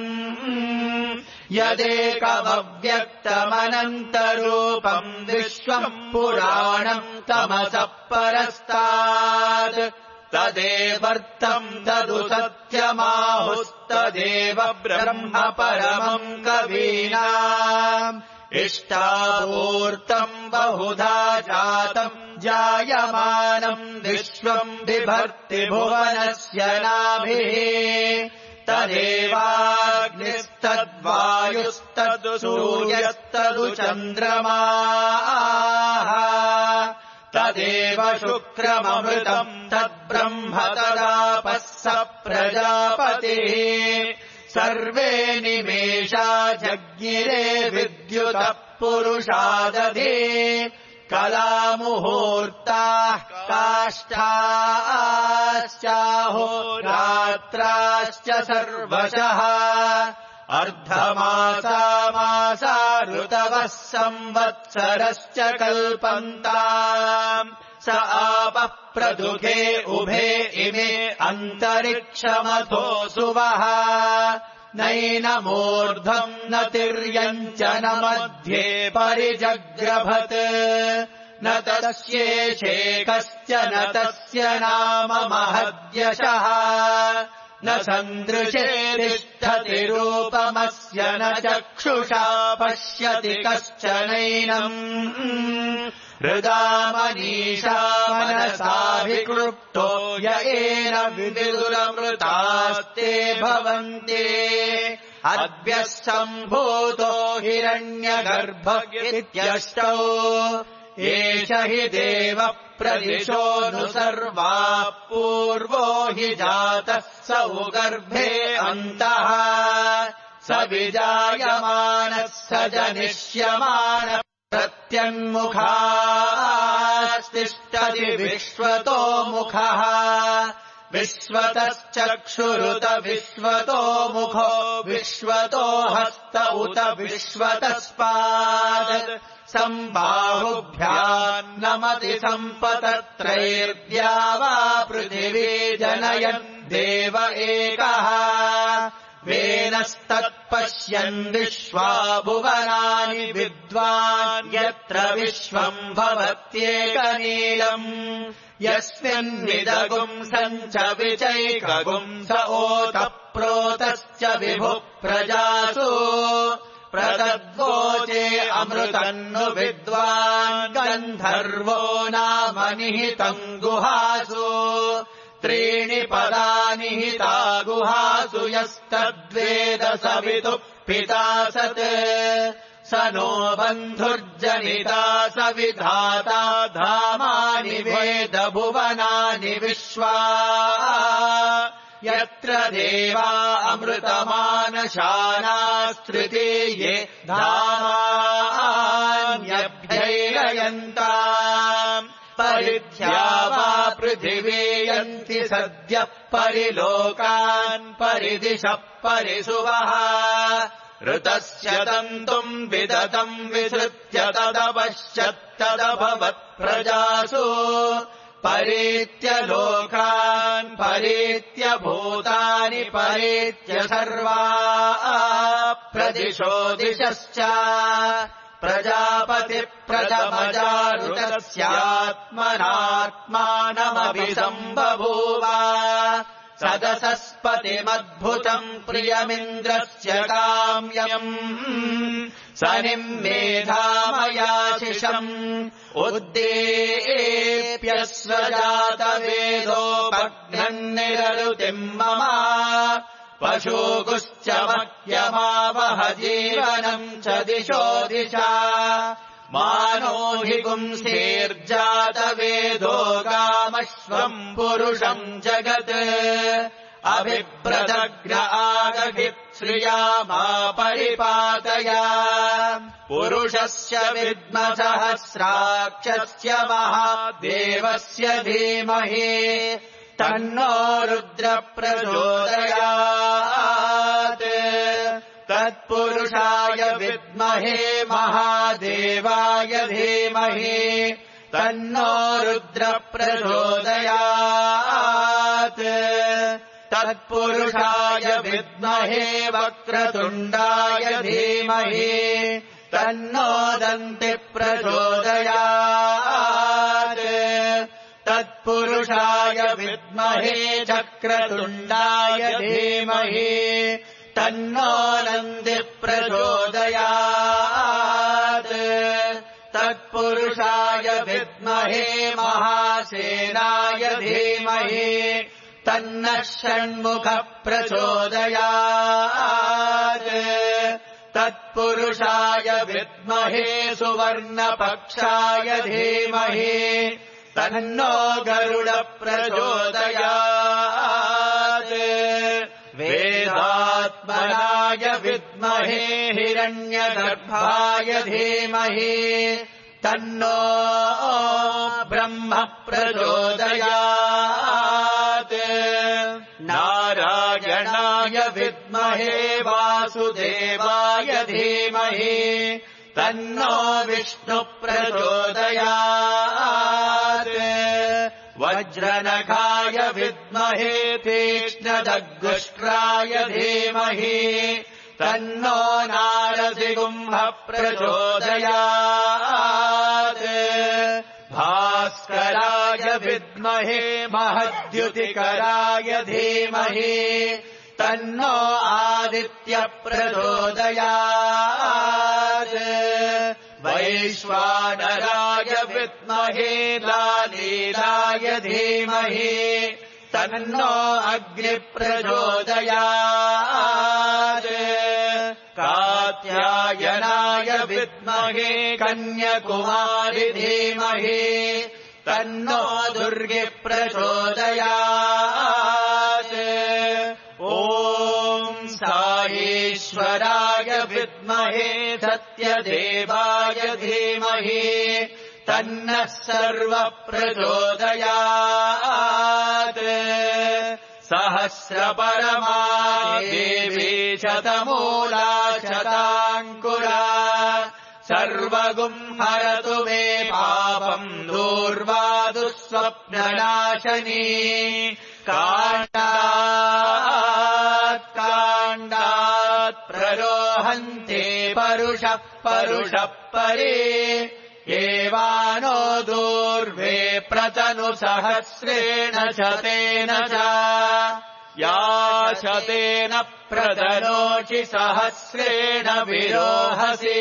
यदेकमव्यक्तमनन्तरूपम् विश्वम् पुराणम् तमसः परस्तात् तदेवर्तम् तदु सत्यमाहुस्तदेव ब्रह्म परमम् कवीनाम् इष्टापूर्तम् बहुधा जातम् जायमानम् विश्वम् बिभर्ति भुवनस्य नाभिः तदेवाग्निस्तद्वायुस्तदु सूर्यस्तदु चन्द्रमाः तदेव शुक्रममृतम् तद्ब्रह्म तदापः स प्रजापतिः सर्वे निमेषा जज्ञिरे विद्युतः पुरुषादधे कलामुहूर्ताः काष्ठाश्चाहोरात्राश्च सर्वशः अर्धमासा मासा ऋतवः संवत्सरश्च कल्पन्ताम् स आपः प्रदुःखे उभे इमे अन्तरिक्षमथो सुवः नैनमूर्ध्वम् न तिर्यम् च न मध्ये परिजग्रभत् न तस्येषे कश्च न तस्य नाम महद्यशः न सन्दृशे तिष्ठति रूपमस्य न चक्षुषा पश्यति कश्चनैनम् हृदा मनीषा मनसाभिक्लृप्तो य एन विदुरमृतास्ते भवन्ति अद्भ्यः सम्भूतो हिरण्यगर्भ इत्यष्टौ एष हि देवः प्रदिशोऽनु सर्वाः पूर्वो हि जातः स उगर्भे अन्तः स विजायमानः स जनिष्यमानः प्रत्यङ्मुखास्तिष्ठति विश्वतो मुखः विश्वतश्चक्षुरुत विश्वतो मुखो विश्वतो हस्त उत विश्वतस्पाद सम्बाहुभ्याम् नमति सम्पतत्रैर्द्या वा पृथिवी जनयन् देव एकः वेनस्तत्पश्यन् विश्वा भुवनानि विद्वान् यत्र विश्वम् भवत्येकनीलम् यस्मिन्निदगुम् सञ्च विचैकगुम् स ओतः प्रोतश्च विभुः प्रजासु प्रदद्वोचे अमृतन्नु विद्वान् गन्धर्वो नाम निहितम् गुहासु त्रीणि पदानि हिता गुहासु यस्तद्वेद सवितुः पिता सत् स नो बन्धुर्जनिता स विधाता धामानि वेद भुवनानि विश्वा यत्र देवा अमृतमानशानास्तृतीये धामान्यभ्यैरयन्ताम् परिध्या वा पृथिवी यन्ति सद्यः परिलोकान् परिदिशः परिसुवः ऋतस्य तन्तुम् विदतम् विसृत्य तदपश्यत्तदभवत् प्रजासु परेत्य लोकान् परेत्य भूतानि परेत्य सर्वा प्रदिशो दिशश्च प्रजापतिप्रथमजारुतस्यात्मनात्मानमभिसम्बभूव सदसस्पतिमद्भुतम् प्रियमिन्द्रस्य काम्यम् सनिम्मेधामयाशिषम् उद्दीप्यस्वजातवेदोपघ्नन्निररुतिम् मम पशूगुश्च मह्यमावह जीवनम् च दिशो दिशा मानो हि गुंसेर्जातवेदो गामश्वम् पुरुषम् जगत् अभिप्रदग्र आगभिश्रिया मा परिपातय पुरुषस्य विद्मसहस्राक्षस्य महादेवस्य धीमहि तन्नो रुद्र प्रचोदयात् तत्पुरुषाय विद्महे महादेवाय धीमहि तन्नो रुद्र प्रचोदयात् तत्पुरुषाय विद्महे वक्रतुण्डाय धीमहि तन्नो दन्ति प्रचोदयात् तत्पुरुषाय विद्महे चक्रतुण्डाय धीमहि तन्नो नन्दी प्रचोदयात् तत्पुरुषाय विद्महे महासेनाय धीमहि तन्नः षण्मुख प्रचोदयात् तत्पुरुषाय विद्महे सुवर्णपक्षाय धीमहि तन्नो गरुड प्रचोदयात् वेदात्मनाय विद्महे हिरण्यगर्भाय धीमहि तन्नो ब्रह्म प्रचोदयात् नारायणाय विद्महे वासुदेवाय धीमहि तन्नो विष्णु प्रचोदयात् वज्रनखाय विद्महे तीक्ष्णदग्गुष्ट्राय धीमहि तन्नो नारसिंह प्रचोदयात् भास्कराय विद्महे महद्युतिकराय धीमहि तन्नो आदित्य प्रचोदयात् वैश्वानराय विद्महे लालीलाय धीमहि तन्नो अग्नि प्रचोदयात् कात्यायनाय विद्महे कन्याकुमारी धीमहि तन्नो दुर्गे प्रचोदयात् ॐ साईश्वराय विद्महे सत्यदेवाय धीमहि तन्नः सर्व प्रचोदयात् सहस्रपरमा देवी शतमूला शताङ्कुरा सर्वगुंहरतु मे पापम् दूर्वा दुःस्वप्ननाशनी काण्डात् प्ररोहन्ते परुषः परे एवानो दूर्वे प्रतनु सहस्रेण शतेन च या शतेन प्रतनोषि सहस्रेण विरोहसि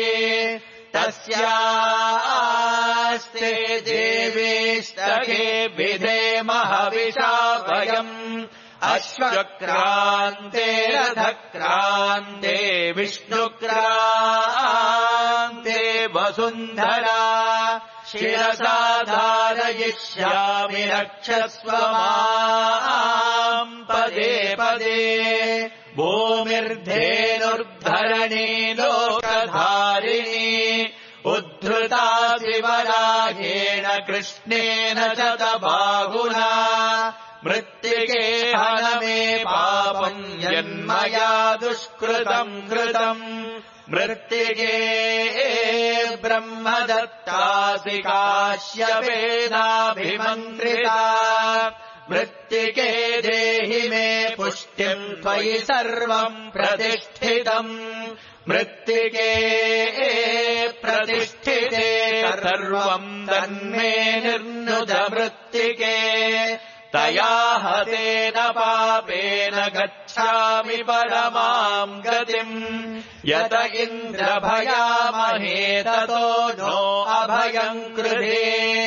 तस्यास्ते देवीस्तखे विधेमः हविषा वयम् अश्वक्रान्ते रथक्रान्ते विष्णुक्रान्ते वसुन्धरा शिरसा धारयिष्यामि रक्षस्व माम् पदे पदे भूमिर्धेनुर्धरणी लोकधारिणी उद्धृता शिवराहेण कृष्णेन शतबाहुना मृत्तिके हन मे पापम् यन्मया दुष्कृतम् कृतम् मृत्तिके ब्रह्मदत्तासि काश्यपेनाभिमन्त्रिता मृत्तिके देहि मे पुष्टिम् त्वयि सर्वम् प्रतिष्ठितम् मृत्तिके प्रतिष्ठिते सर्वम् तन्मे निर्नुत मृत्तिके तया हतेन पापेन गच्छामि परमाम् गतिम् यत इन्द्रभयामहे ततो नो अभयम् कृधे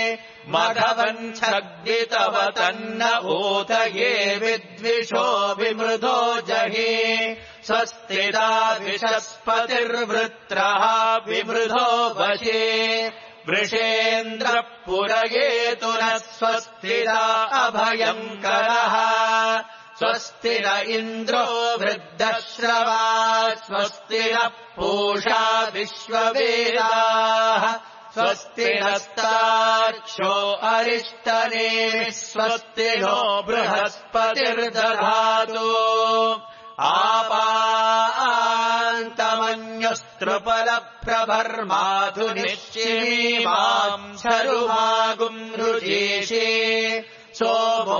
मघवञ्छग्नितव तन्न ऊतये विद्विषो विमृधो जहि स्वस्तिदा विशस्पतिर्वृत्रः विमृधो वशे वृषेन्द्रः पुरयेतु नः स्वस्तिदा अभयङ्करः स्वस्ति न इन्द्रो वृद्धश्रवा स्वस्ति नः पूषा विश्ववेदाः स्वस्ति नस्तार्क्ष्यो अरिष्टनेमिः स्वस्ति नो बृहस्पतिर्दधातु आपान्तमन्यस्त्रुपलप्रभर्माधु निश्चिमीमाम् शरुमागुम् रुचीषे सोमो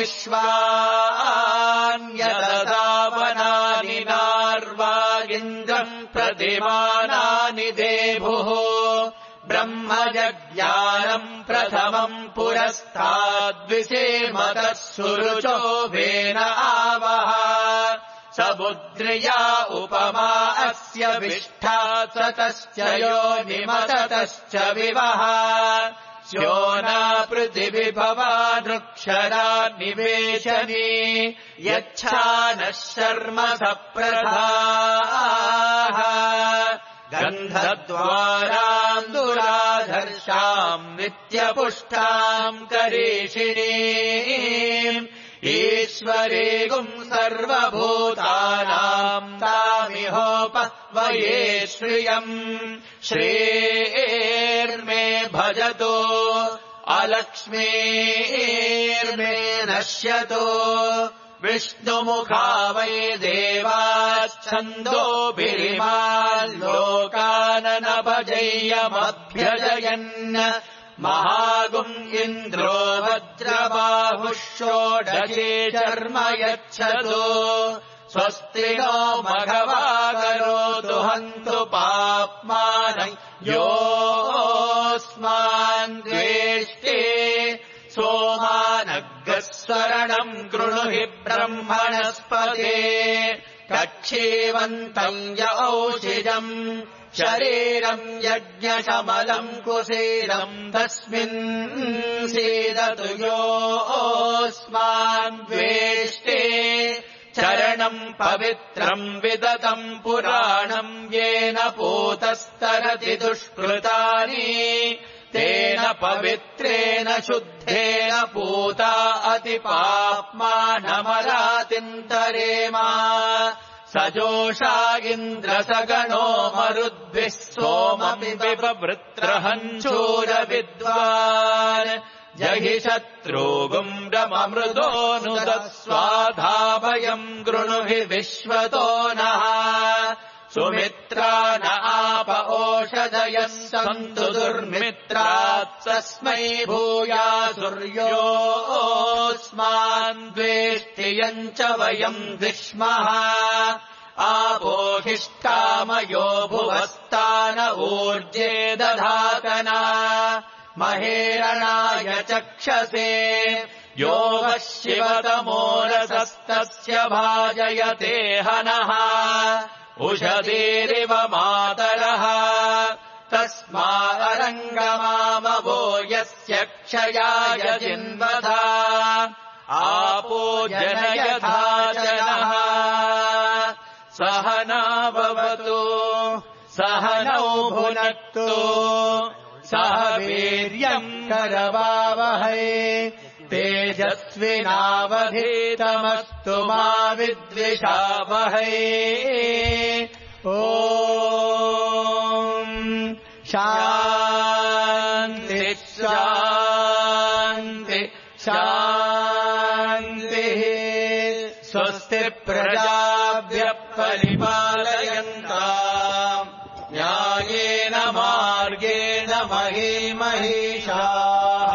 विश्वान्यददावनानि नार्वागिन्द्रम् प्रतिमानानि देभुः ब्रह्मजज्ञानम् प्रथमम् पुरस्ताद्विषेमतः सुरुचो वेन आवह समुद्र्या उपमा अस्य विष्ठा सतश्च योनिमततश्च विवः स्योना पृथिविभवा नृक्षरा निवेशनी यच्छानः शर्म सप्रधाः गन्धद्वाराम् दुराधर्षाम् नित्यपुष्टाम् करीषिणीम् ईश्वरीगुम् सर्वभूतानाम् तामिहोपह्वये श्रियम् श्रेर्मे भजतो अलक्ष्मीर्मे नश्यतो विष्णुमुखा वै देवाच्छन्दोभिरिमाल्लोकाननभजय्यमभ्यजयन् महागुम् इन्द्रो वज्रबाहुः षोडशे शर्म यच्छतु स्वस्ति नो मघवा करोतु हन्तु पाप्मानम् योऽस्मान् द्वेष्टे सोमानग्रस्वरणम् गृणुहि ब्रह्मणस्पते कक्षीवन्तम् य औषिजम् शरीरम् यज्ञशमलम् कुशीलम् तस्मिन् सीदतु योऽस्मान् द्वेष्टे चरणम् पवित्रम् विदतम् पुराणम् येन पूतस्तरति दुष्कृतानि तेन पवित्रेण शुद्धेन पूता अतिपाप्मानमरातिन्तरेमा सजोषा इन्द्रसगणो मरुद्भिः सोममिववृत्रहञ्चूरविद्वान् जहि शत्रुगुम्रममृतोऽनुदस्वाधाभयम् गृणुहि विश्वतो नः सुमित्रा न आप ओषधयः सन्तु दुर्मित्रात्तस्मै भूयासुर्योऽस्मान् द्वेष्टियम् च वयम् विष्मः आपोहिष्ठामयो भुवस्तान ऊर्जे दधातना महेरणाय चक्षसे यो वः शिवतमोरसस्तस्य भाजयते हनः उषधीरिव मातरः तस्मादरङ्गमामवो यस्य क्षयाय जिन्वधा आपो जनयथा जनः सहना भवतु सहनौ भुनक्तु सह वीर्यम् करवावहै तेजस्विनावधीतमस्तु मा विद्विषावहै ॐ शान्ति शान्ति शान्तिः स्वस्ति प्रजाभ्यः परिपालयन्ताम् महीषाः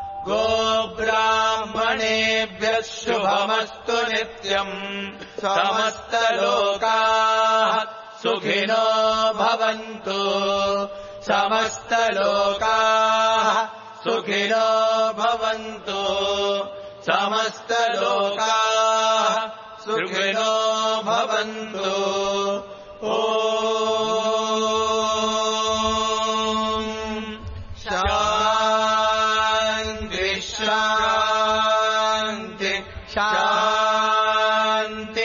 गोब्राह्मणेभ्यः शुभमस्तु नित्यम् समस्तलोकाः सुखिनो भवन्तु समस्तलोकाः सुखिनो भवन्तु समस्तलोकाः सुखिनो भवन्तु ॐ शान्ति शान्ति शान्ति